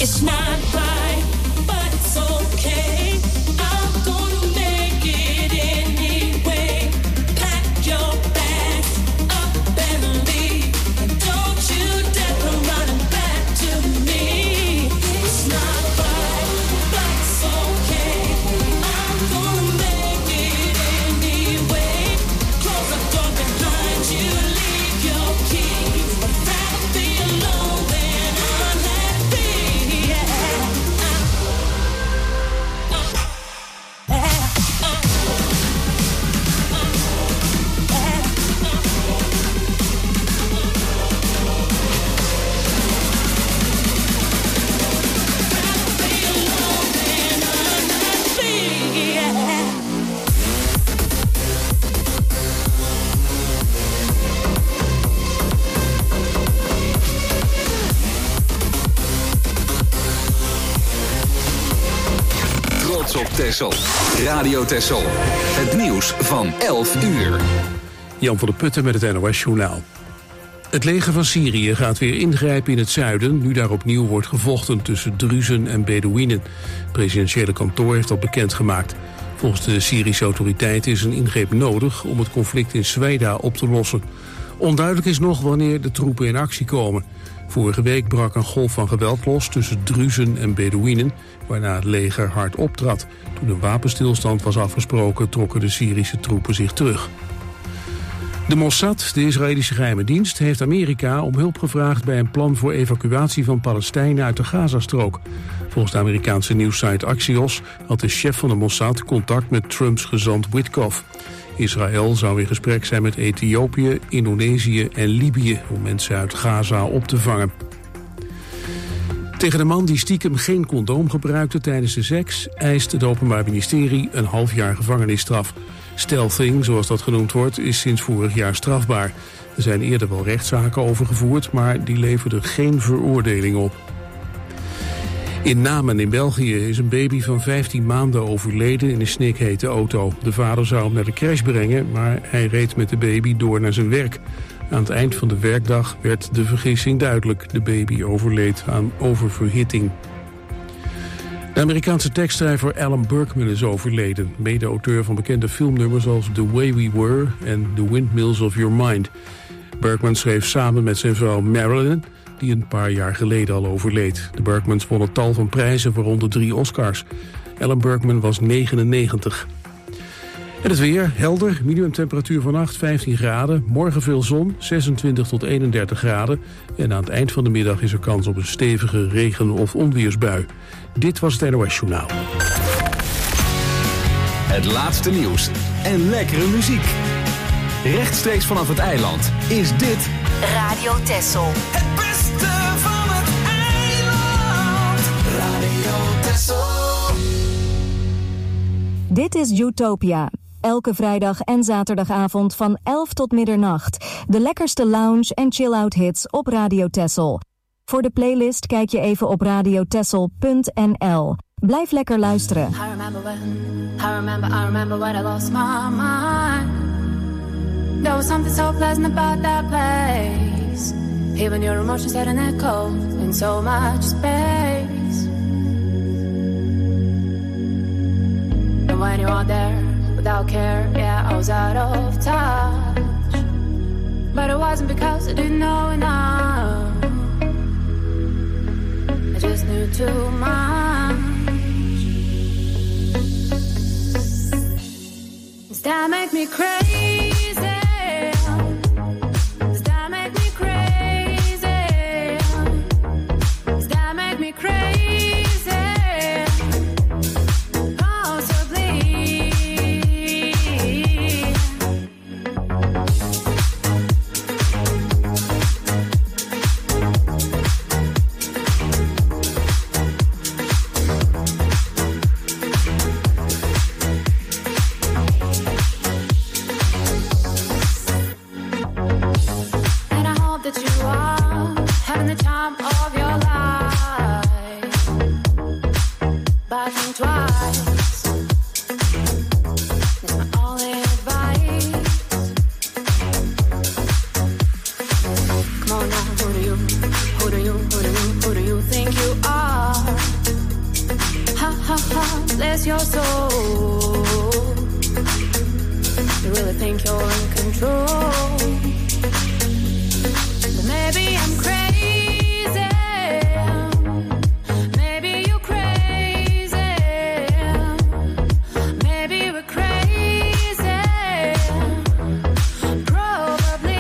It's not right, but it's okay. I'm gonna make it anyway. Pack your bags up and leave, and don't you dare come running back to me. It's not right, but it's okay. I'm gonna make it anyway. Close the door behind you, leave your keys. I'd rather be alone than unhappy. Trots op Texel. Radio Texel. Het nieuws van 11 uur. Jan van der Putten met het NOS-journaal. Het leger van Syrië gaat weer ingrijpen in het zuiden, nu daar opnieuw wordt gevochten tussen Druzen en Bedouinen. Het presidentiële kantoor heeft dat bekendgemaakt. Volgens de Syrische autoriteiten is een ingreep nodig om het conflict in Zweida op te lossen. Onduidelijk is nog wanneer de troepen in actie komen. Vorige week brak een golf van geweld los tussen Druzen en Bedouinen, waarna het leger hard optrad. Toen een wapenstilstand was afgesproken, trokken de Syrische troepen zich terug. De Mossad, de Israëlische geheime dienst, heeft Amerika om hulp gevraagd bij een plan voor evacuatie van Palestijnen uit de Gazastrook. Volgens de Amerikaanse nieuwssite Axios had de chef van de Mossad contact met Trumps gezant Witkoff. Israël zou in gesprek zijn met Ethiopië, Indonesië en Libië om mensen uit Gaza op te vangen. Tegen de man die stiekem geen condoom gebruikte tijdens de seks eist het Openbaar Ministerie een 1,5 jaar gevangenisstraf. Stealthing, zoals dat genoemd wordt, is sinds vorig jaar strafbaar. Er zijn eerder wel rechtszaken over gevoerd, maar die leverden geen veroordeling op. In Namen in België is een baby van 15 maanden overleden in een snikhete auto. De vader zou hem naar de crash brengen, maar hij reed met de baby door naar zijn werk. Aan het eind van de werkdag werd de vergissing duidelijk. De baby overleed aan oververhitting. De Amerikaanse tekstschrijver Alan Berkman is overleden. Mede-auteur van bekende filmnummers als The Way We Were en The Windmills of Your Mind. Berkman schreef samen met zijn vrouw Marilyn, die een paar jaar geleden al overleed. De Berkmans wonnen tal van prijzen, waaronder 3 Oscars. Alan Berkman was 99. En het weer, helder, minimumtemperatuur vannacht 15 graden. Morgen veel zon, 26 tot 31 graden. En aan het eind van de middag is er kans op een stevige regen- of onweersbui. Dit was het NOS Journaal. Het laatste nieuws en lekkere muziek. Rechtstreeks vanaf het eiland is dit Radio Texel. Het beste van het eiland. Radio Texel. Dit is Utopia. Elke vrijdag en zaterdagavond van 11 tot middernacht. De lekkerste lounge en chill-out hits op Radio Texel. Voor de playlist kijk je even op radiotexel.nl. Blijf lekker luisteren. I remember when I lost my mind. There was something so pleasant about that place. Even your emotions had an echo in so much space. And when you are there without care, yeah, I was out of touch. But it wasn't because I didn't know enough. I just knew too much. Does that make me crazy? Does that make me crazy? Does that make me crazy? Possibly. Who do you think you are? miss your soul. You really think you're in control, but maybe I'm crazy. Maybe you're crazy. Maybe we're crazy. Probably.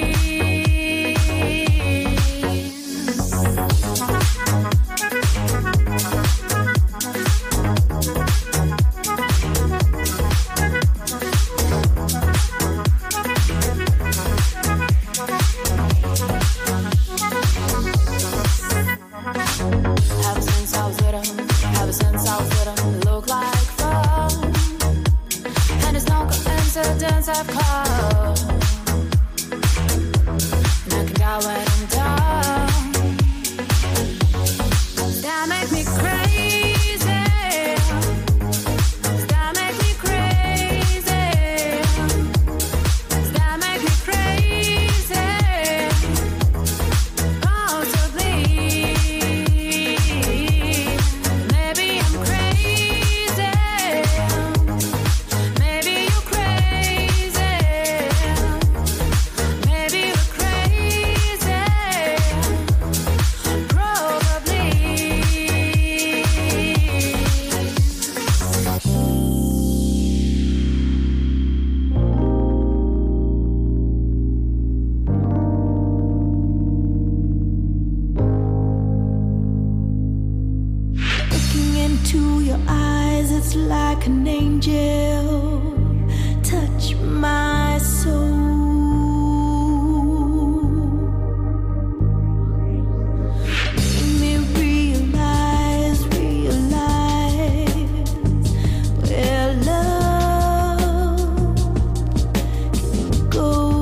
Ever since I was little, it looked like fun, and it's no coincidence I've come, and I can die when I'm done. That make me crazy. That make me crazy. That make me crazy. Possibly. Maybe I'm crazy. Maybe you're crazy. Maybe we're crazy. Probably. Looking into your eyes, it's like an angel. Touch my soul. Make me realize where love can go.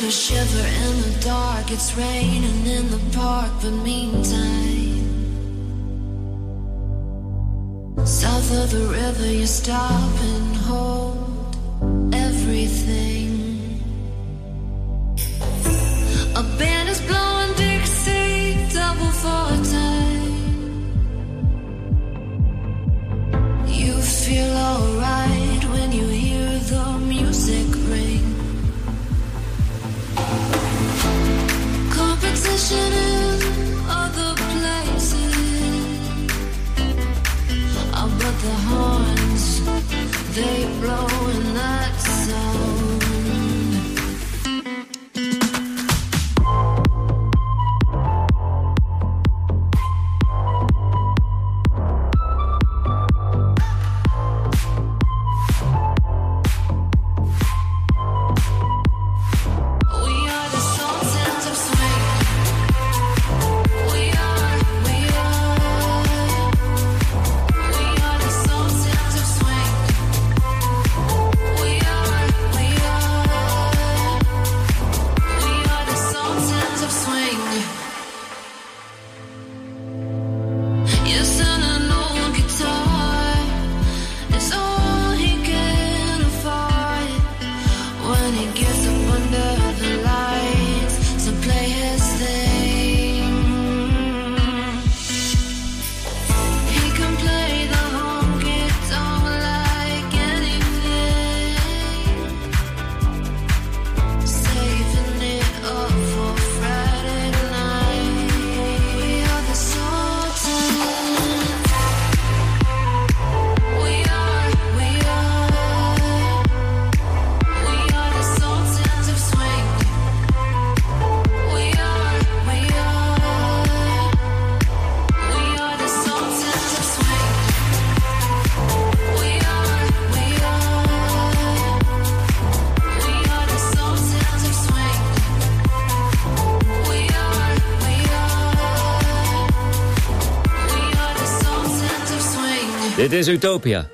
a shiver in the dark. It's raining in the park, but meantime, south of the river, you stop and hold everything. A band is blowing Dixie, double for time. You feel alright when you hear the music ring. Competition in other places, but the horns, they blow in that sound. Dit is Utopia.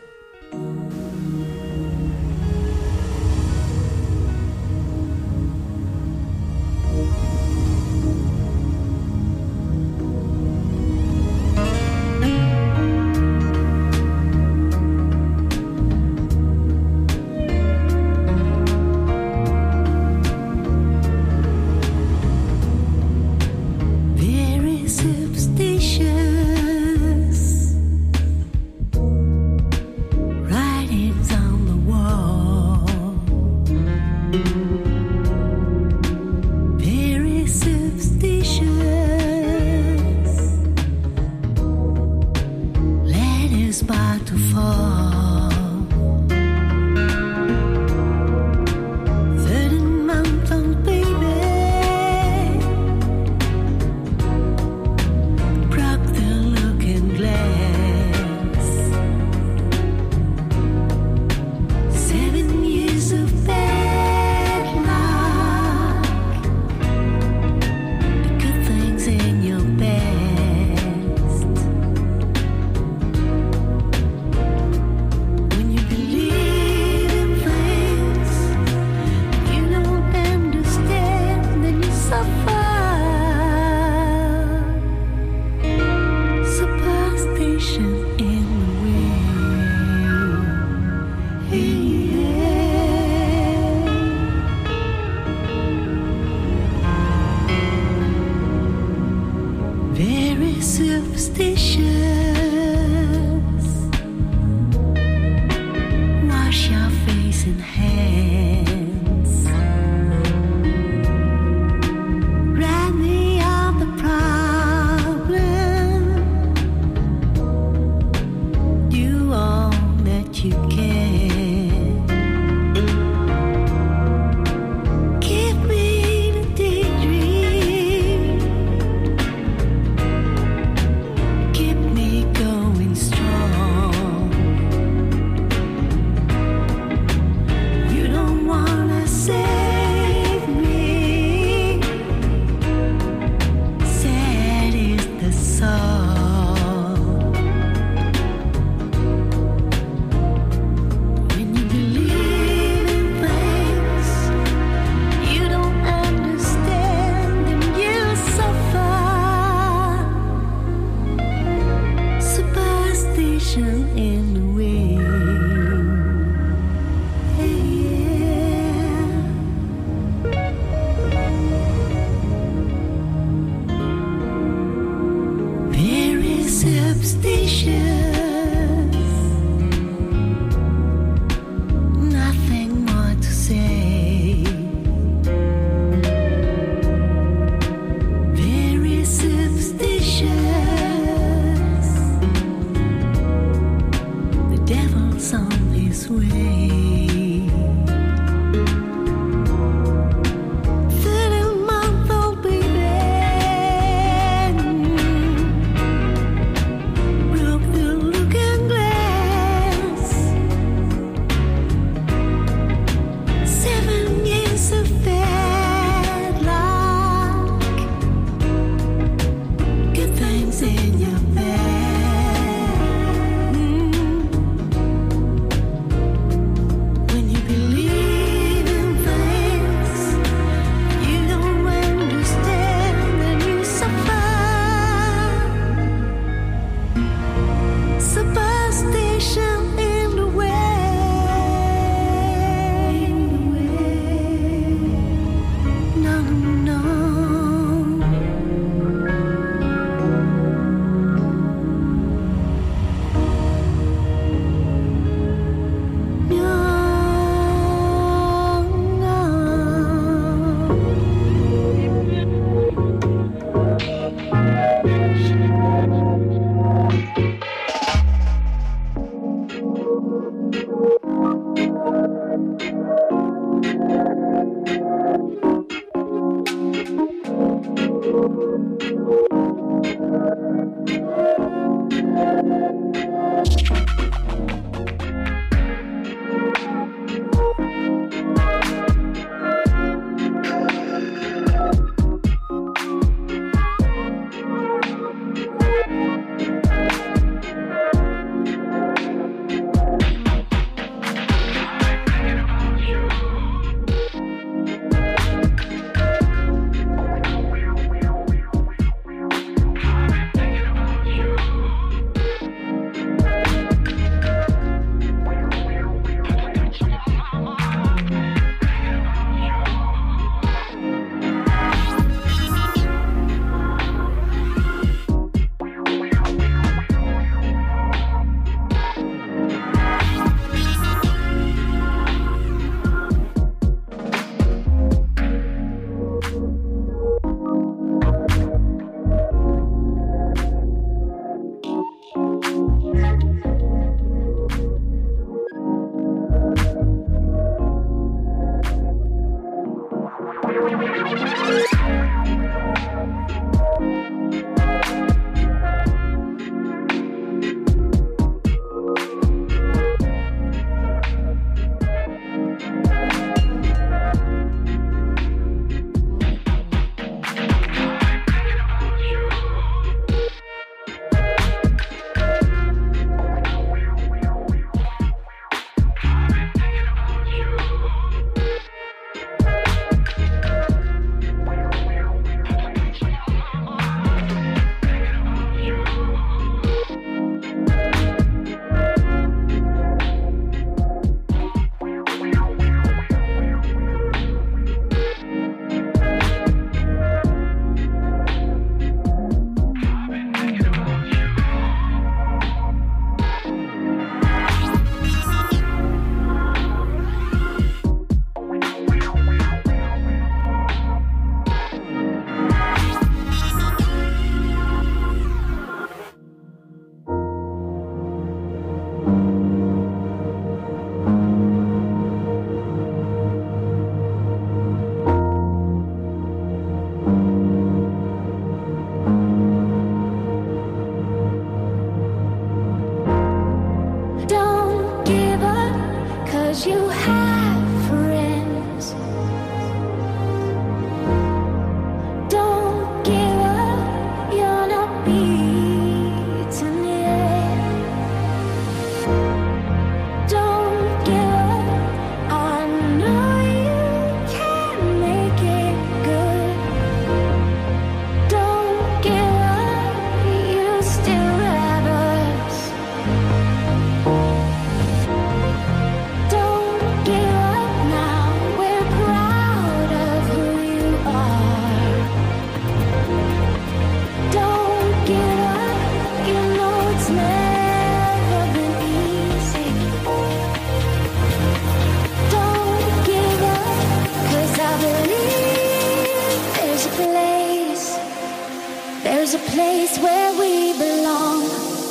There's a place where we belong.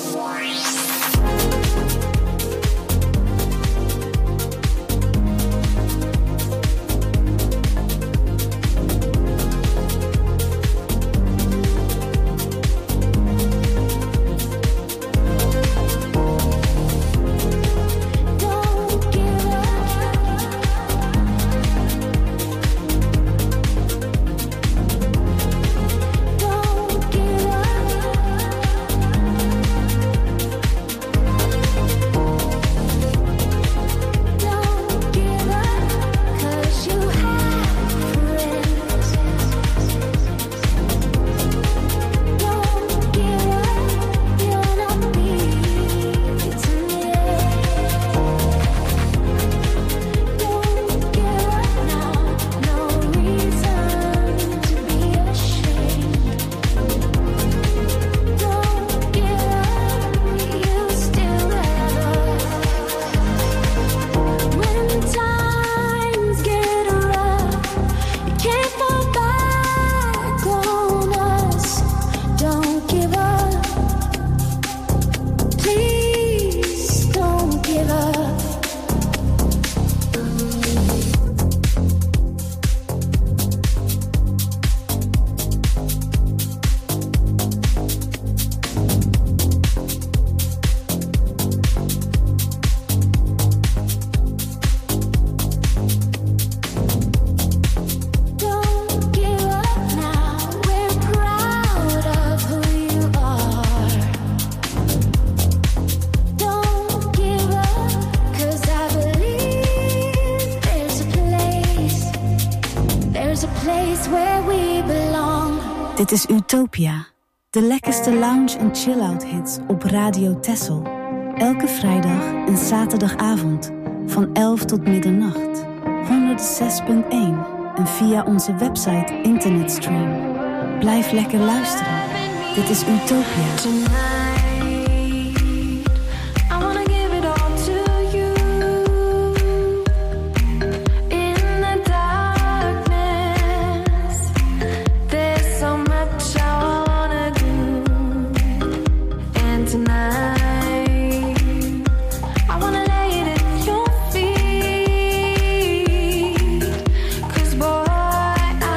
Dit is Utopia, de lekkerste lounge- en chill-out hits op Radio Texel. Elke vrijdag en zaterdagavond van 11 tot middernacht. 106.1 en via onze website internetstream. Blijf lekker luisteren. Dit is Utopia. I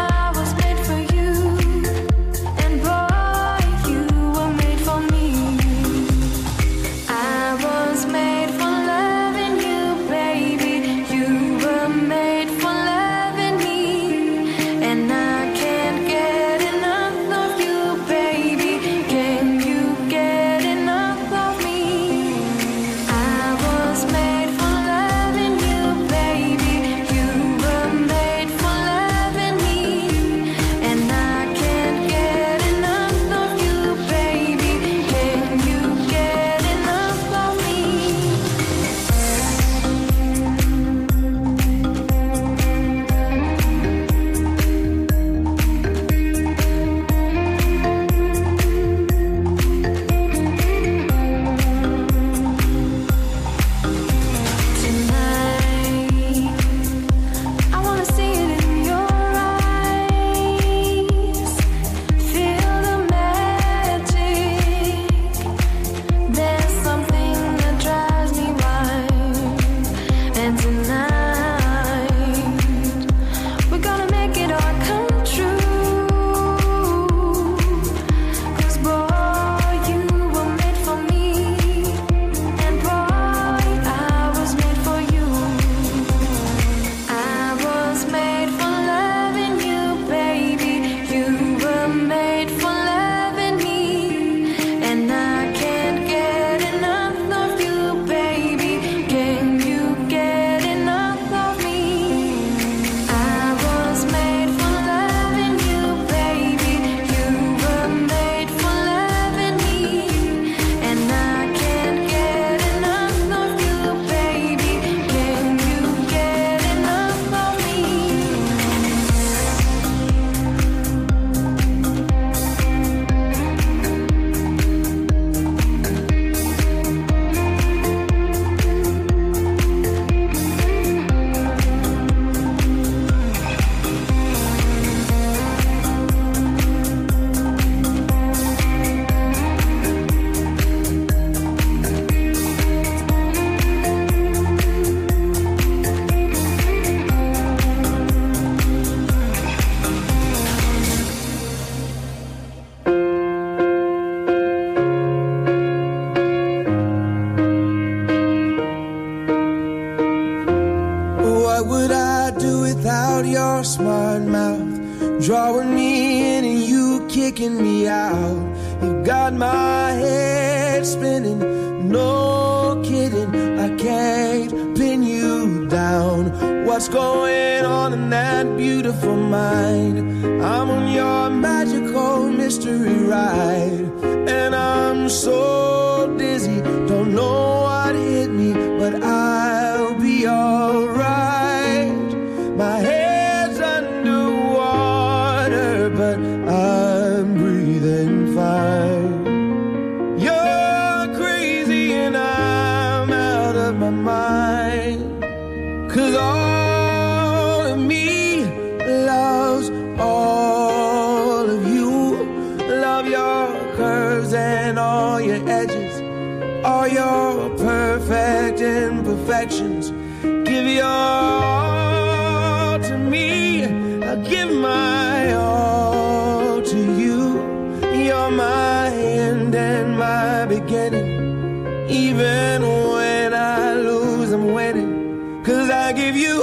shut mouth, drawing me in and you kicking me out. You got my head spinning, no kidding, I can't pin you down. What's going on in that beautiful mind? I'm on your magical mystery ride, and I'm so dizzy, don't know what hit me, but I'll be alright. My head's underwater, but I'm breathing fine. You're crazy and I'm out of my mind, 'cause all of me loves all of you. Love your curves and all your edges, all your perfect imperfections. Give your all to me, I'll give my all to you. You're my end and my beginning. Even when I lose, I'm winning, 'cause I give you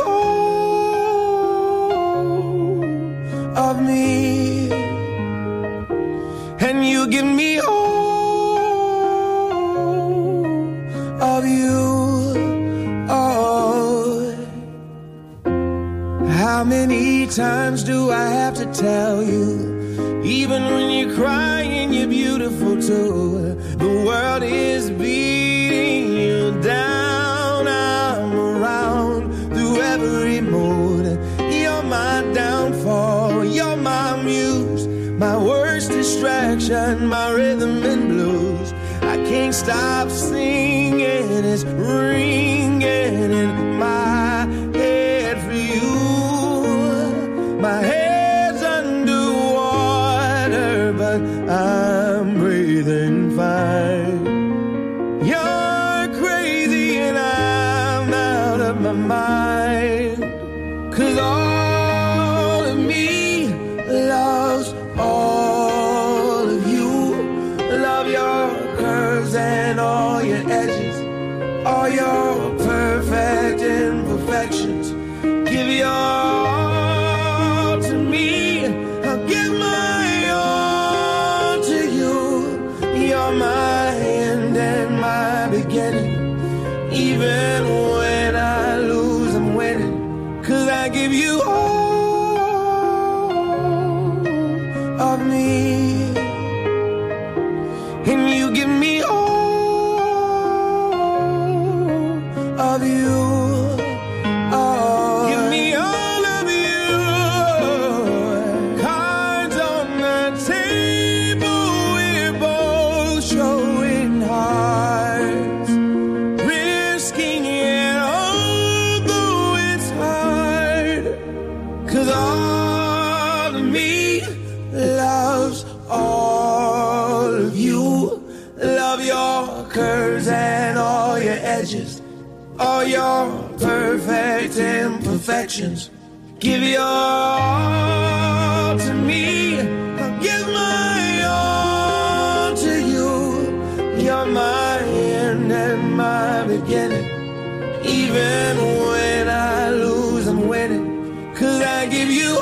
all of me, and you give me all of you. Oh, how many times do I have to tell you? Even when you're crying, you're beautiful too. The world is beating you down. I'm around through every mood. You're my downfall, you're my muse, my worst distraction, my rhythm and blues. I can't stop singing, it's ringing in my head for you. My head's underwater, but I'm breathing fine. You're crazy and I'm out of my mind, 'cause all of me loves all of you. Love your curves and all your edges, all your perfect imperfections. Give your all to me, I'll give my all to you. You're my end and my beginning. Even when I lose, I'm winning, 'cause I give you all of me, and you give me all of you. Oh, give me all of you. Cards on the table, we're both showing hearts, risking it although it's hard, 'cause all of me loves all of you. Love your curves and all your edges, all your perfect imperfections. Give your all to me, I'll give my all to you. You're my end and my beginning. Even when I lose, I'm winning, 'cause I give you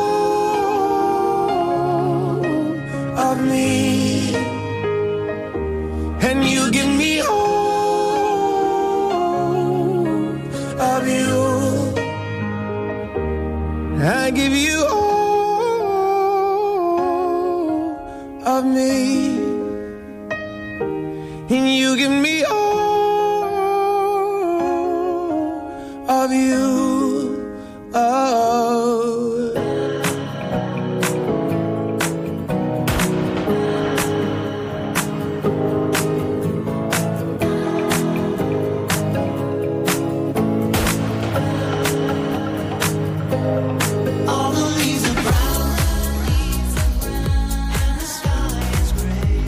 all of me, and you give me all of you. I give you all of me, and you give me all of you. Oh. All the leaves are brown, and the sky is gray.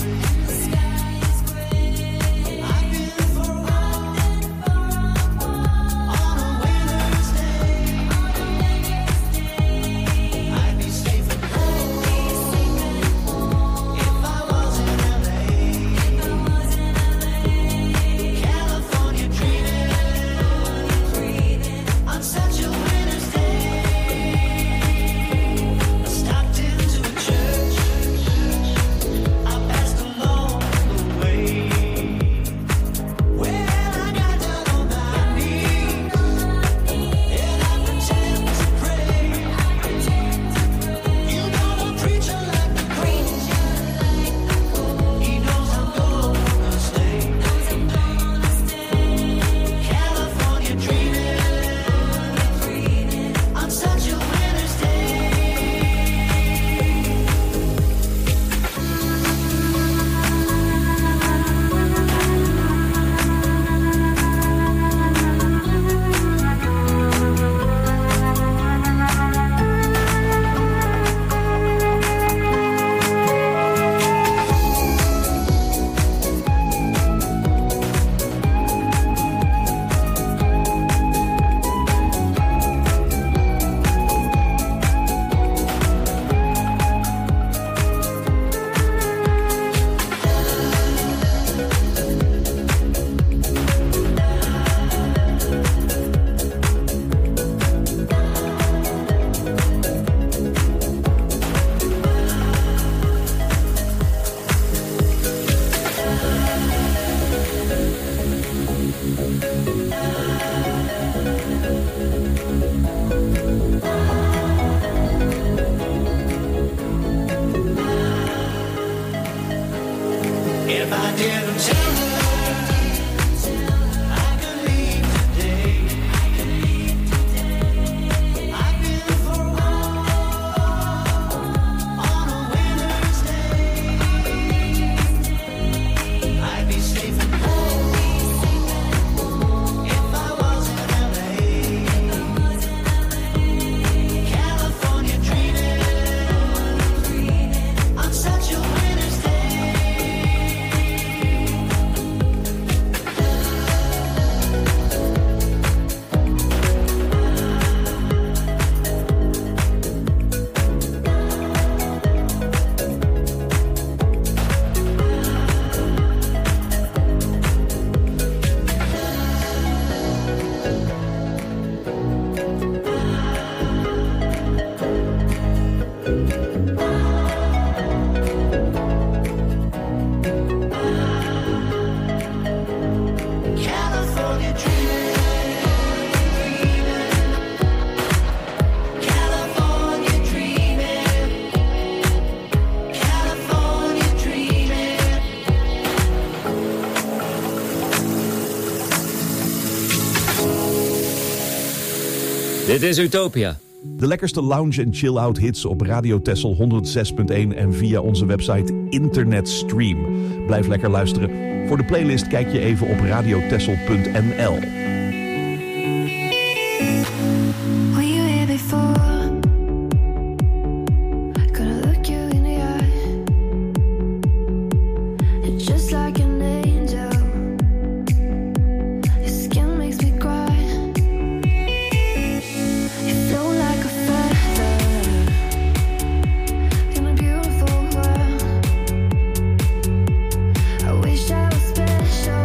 If I didn't tell her I could leave today, I've been for a walk on a winter's day. I'd be safe and home if I was in LA. California dreaming on such a winter's day. California dreaming, California dreaming, California dreaming. Dit is Utopia. De lekkerste lounge- en chill-out hits op Radio Texel 106.1 en via onze website Internetstream. Blijf lekker luisteren. Voor de playlist kijk je even op radiotexel.nl. Were you here before? Could I look you in the eye? It's just like an angel. Your skin makes me cry. You flow like a feather in a beautiful world. I wish I was special,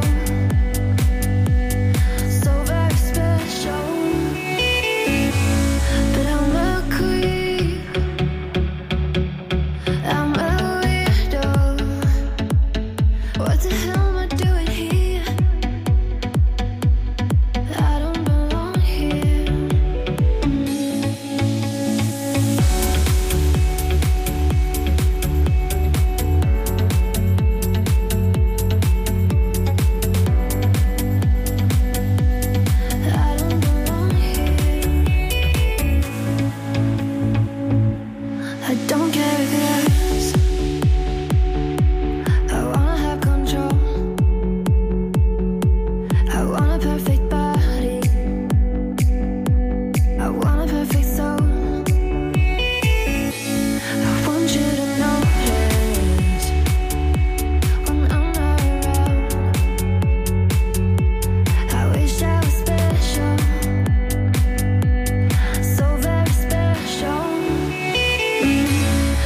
so very special. But I'm a creep, I'm a weirdo. What the hell am I doing here? I don't belong here. I don't belong here. I don't care if it hurts. I wanna have control. I want a perfect body. I want a perfect soul. I want you to notice when I'm not around. I wish I was special, so very special.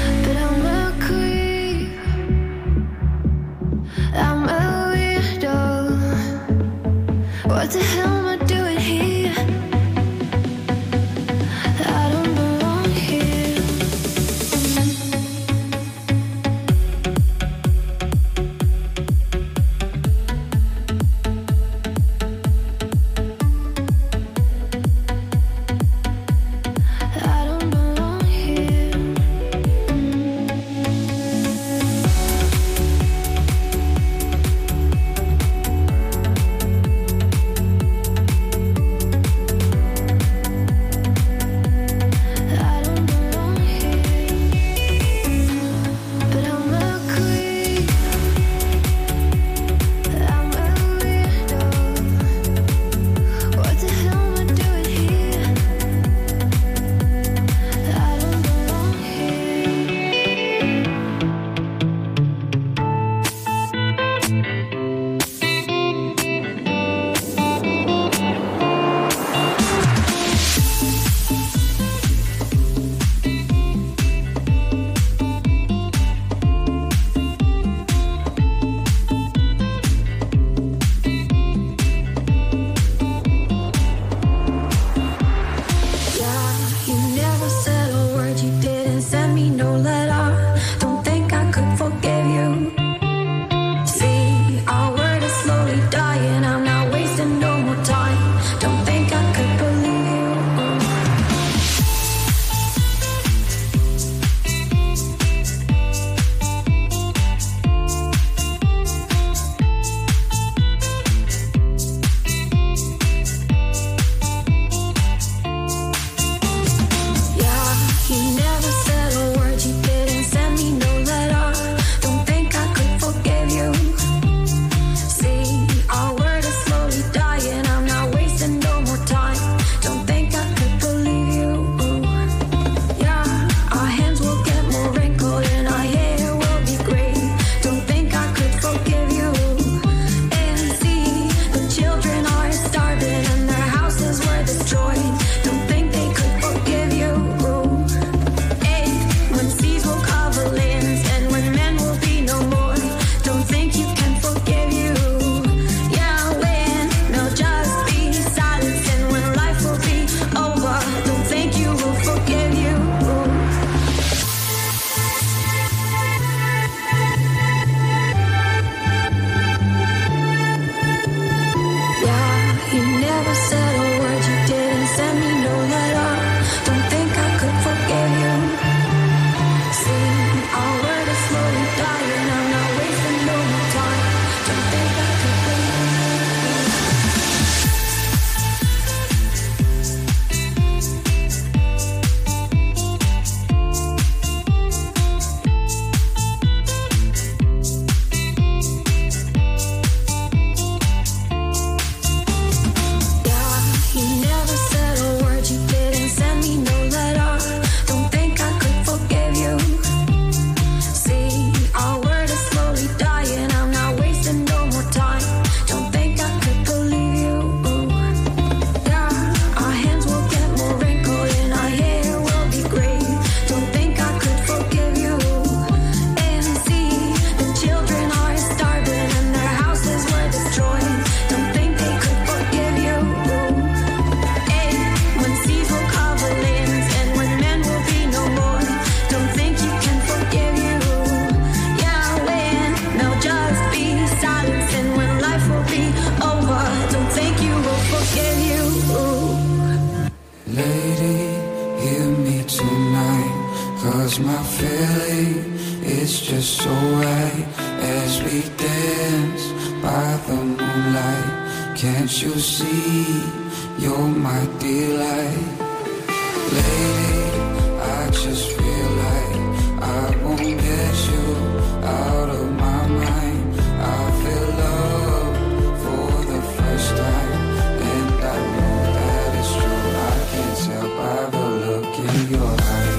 'cause my feeling is just so right as we dance by the moonlight. Can't you see you're my delight? Lady, I just feel like I won't get you out of my mind. I feel love for the first time, and I know that it's true. I can tell by the look in your eyes.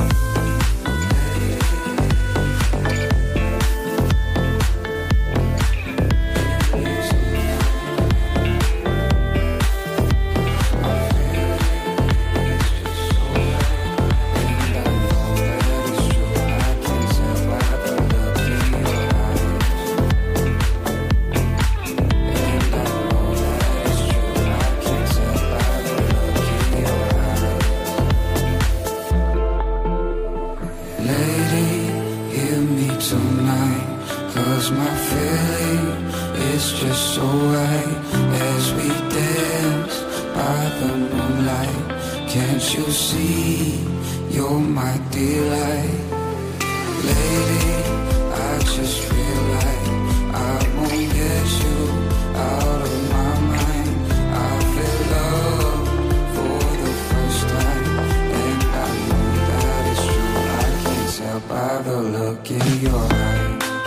My feeling is just so right as we dance by the moonlight. Can't you see you're my delight? Lady, I just feel like I won't get you out of my mind. I feel love for the first time, and I know that it's true. I can tell by the look in your eyes.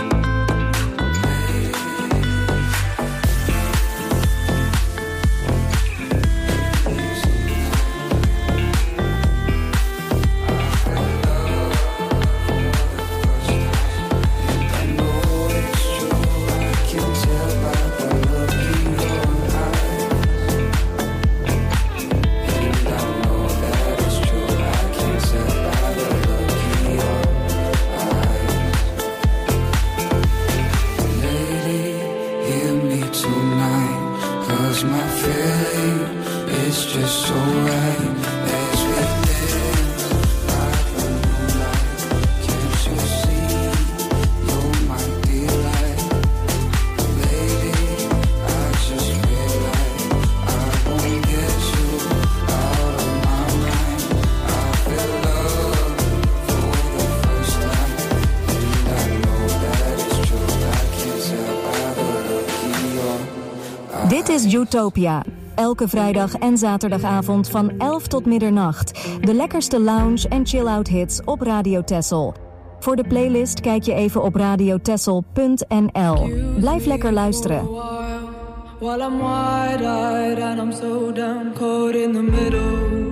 My feeling is just so right as we dance by the moonlight. Can't you see you're my delight? Lady, I just feel like I won't get you out of my mind. I feel love for the first time, and I know that it's true. I can't tell by the look in your eyes. Dit is Utopia. Elke vrijdag en zaterdagavond van 11 tot middernacht. De lekkerste lounge en chill-out hits op Radio Texel. Voor de playlist kijk je even op radiotexel.nl. Blijf lekker luisteren. While I'm wide-eyed and I'm so down, caught in the middle.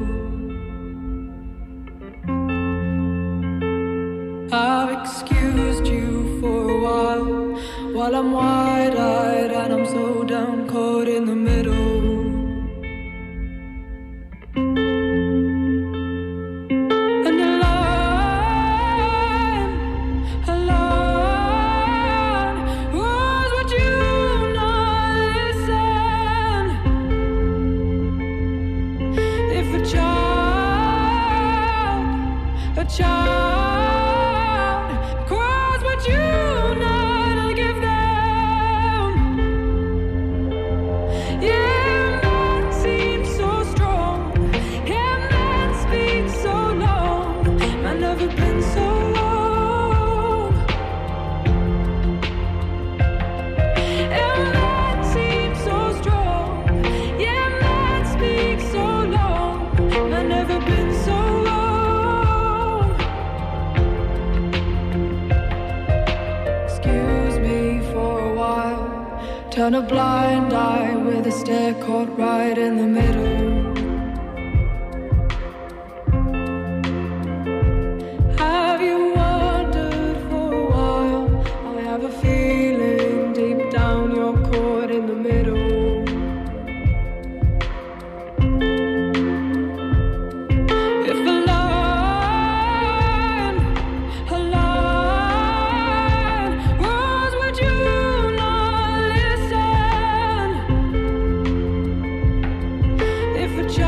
I've excused you for a while I'm wide-eyed and I'm so down, caught in the middle. And a line was what you not listen. If a child cries what you not give them. Yeah, man seems so strong. Yeah, man speaks so long. I've never been so long. Yeah, man seems so strong. Yeah, man speaks so long. I've never been so long. Turn a blind eye with a stare caught right in the middle. Have you wondered for a while? I have a feeling deep down you're caught in the middle. If a line was what you if a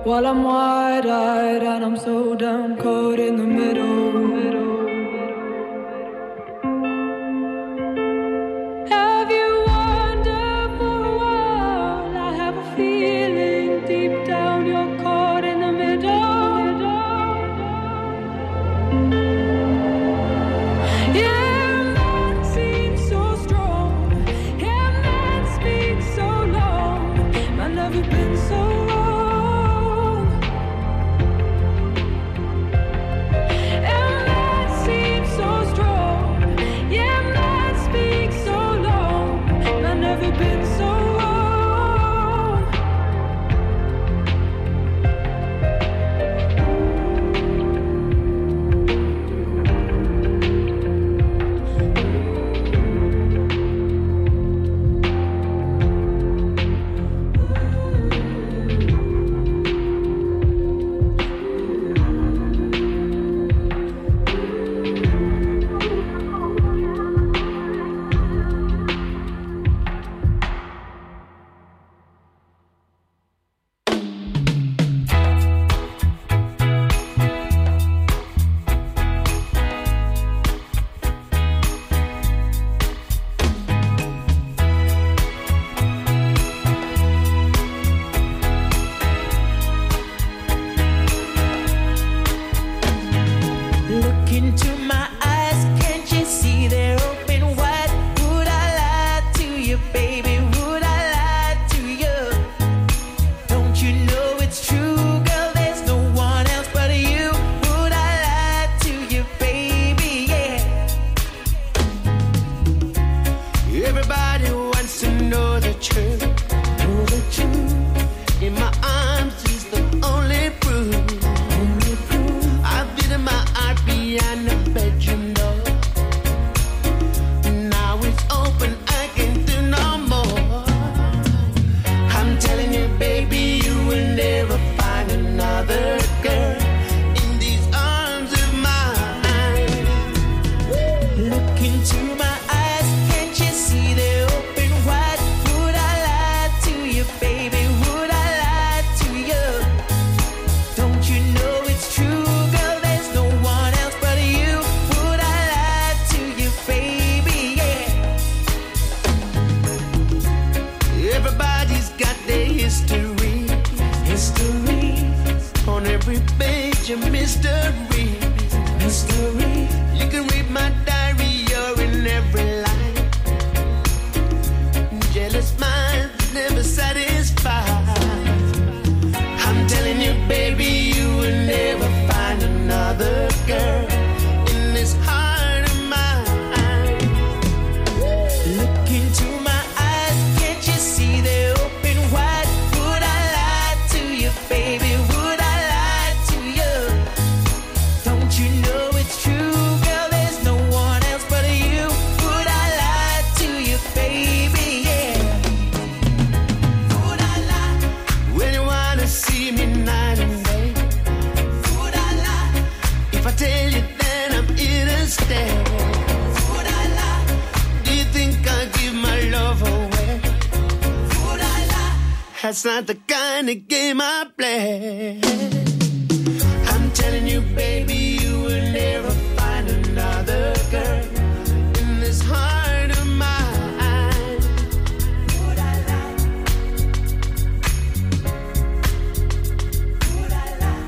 while I'm wide-eyed and I'm so damn caught in the middle. Have you wondered for a while? I have a feeling deep down you're caught in the middle. Yeah, man seems so strong. Yeah, man speaks so long. Man, have you been so wrong? Yeah, man seems so strong. Yeah, man speaks so long. Man, have you been so wrong? Look into my eyes, can't you see they're open wide? Would I lie to you, baby? Would I lie to you? Don't you know it's true, girl? There's no one else but you. Would I lie to you, baby? Yeah. Everybody wants to know the truth. Know the truth. In my arms is the only proof. I've been my heart behind the bedroom door. Now it's open, I can't do no more. I'm telling you, baby, you will never find another girl in these arms of mine. Look into my eyes, can't you see they're open wide? Would I lie to you, baby? Would I lie to you? Don't you know it's true, girl? There's no one else but you. Would I lie to you, baby? Yeah. Everybody's got their history. History. On every page a mystery. Mystery. You can read my diary, you're in every line. Jealous minds never satisfied. I'm telling you, baby, you will never find another girl in this heart of mine. Look into my eyes, can't you see they're open wide? Would I lie to you, baby? Would I lie to you? Don't you know it's true, girl? There's no one else but you. Would I lie to you, baby? Yeah. Would I lie when you wanna see me night and day? Would I lie if I tell you that I'm here to stay? Would I lie? Do you think I'll give my love away? Would I lie? That's not the kind of game I play. I'm telling you, baby, you will never find another girl in this heart of mine. Would I lie? Would I lie?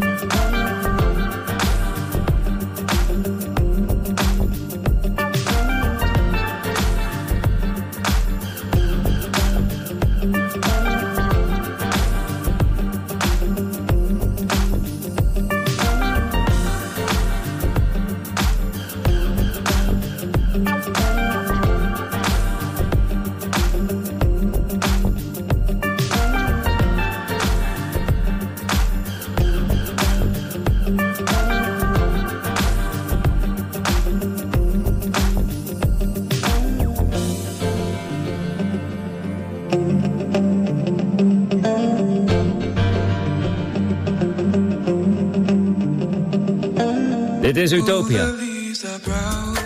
Dit is Utopia. The leaves are brown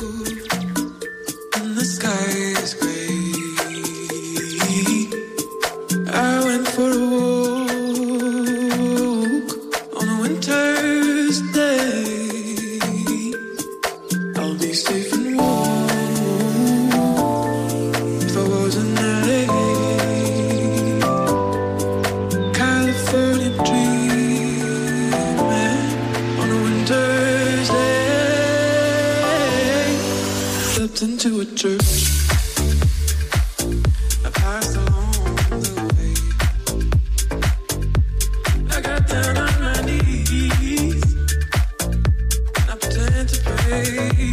and the sky is gray. I went for a walk on a winter's day. I'll be safe and warm if I was in LA. California dreaming on a winter's day. Stepped into a church. I passed along the way. I got down on my knees. I pretend to pray.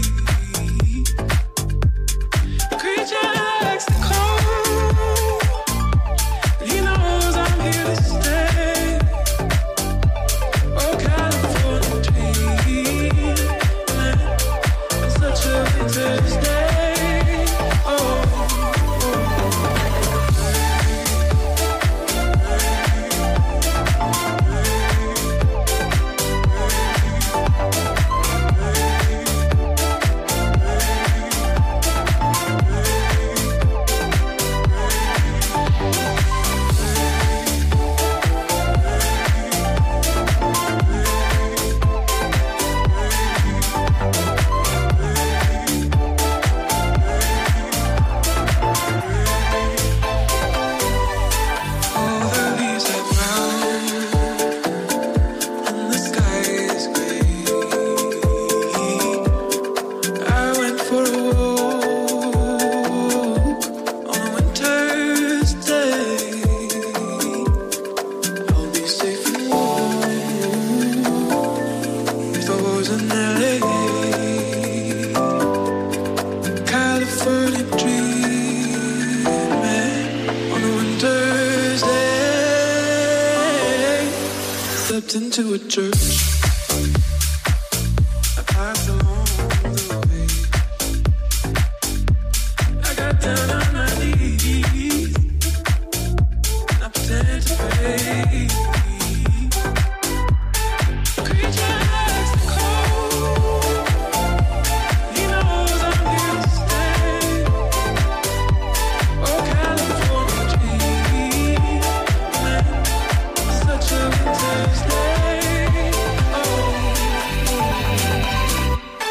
The creature likes the cold. He knows I'm here to stay. Oh, California dreaming on such a winter's day. All the leaves are brown and the sky is gray. I went for a walk on a winter's day. I'll be safe and warm if I was in LA. California dreaming on a winter's day. Stepped into a church. I passed along the way. I got down on my knees. I pretend to pray. Creature likes the cold. He knows I'm here to stay. Oh, California dreaming such a winter's day. Oh.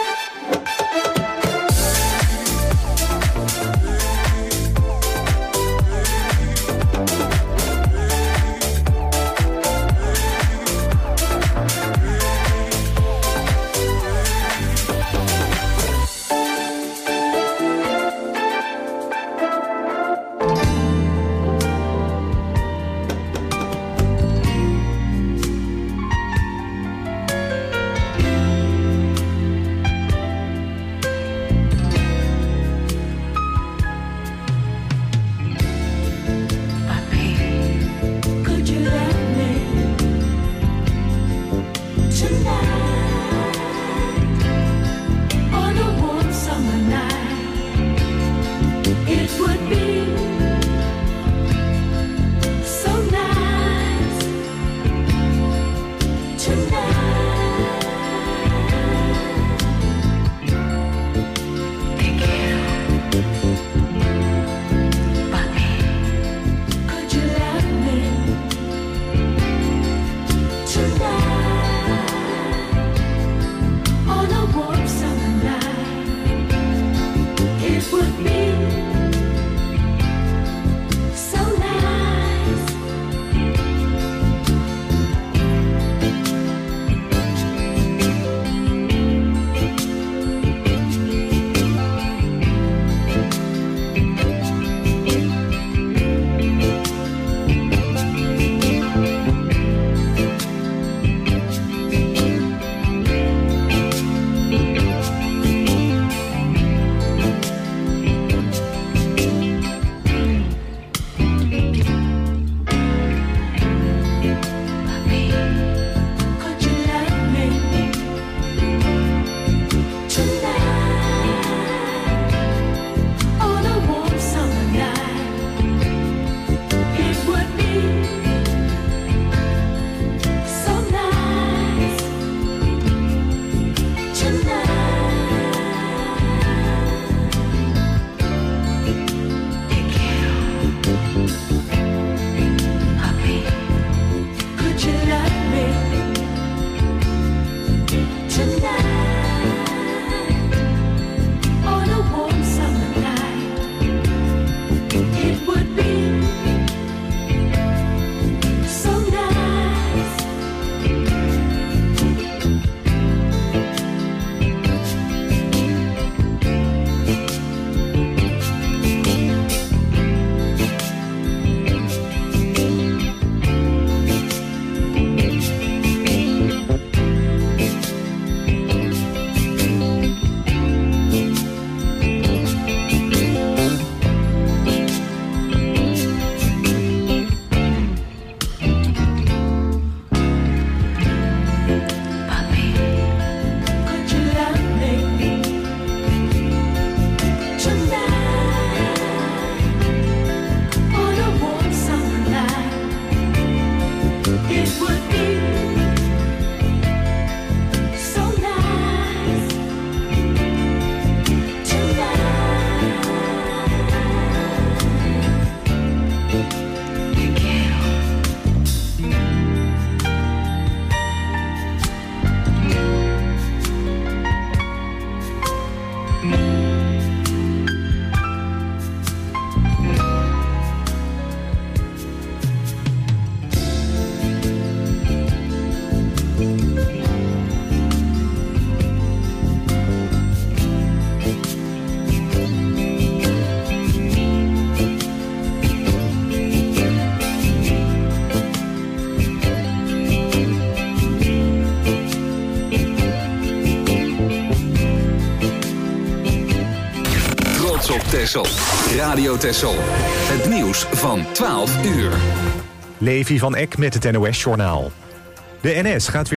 Texel. Radio Texel. Het nieuws van 12 uur. Levi van Eck met het NOS-journaal. De NS gaat weer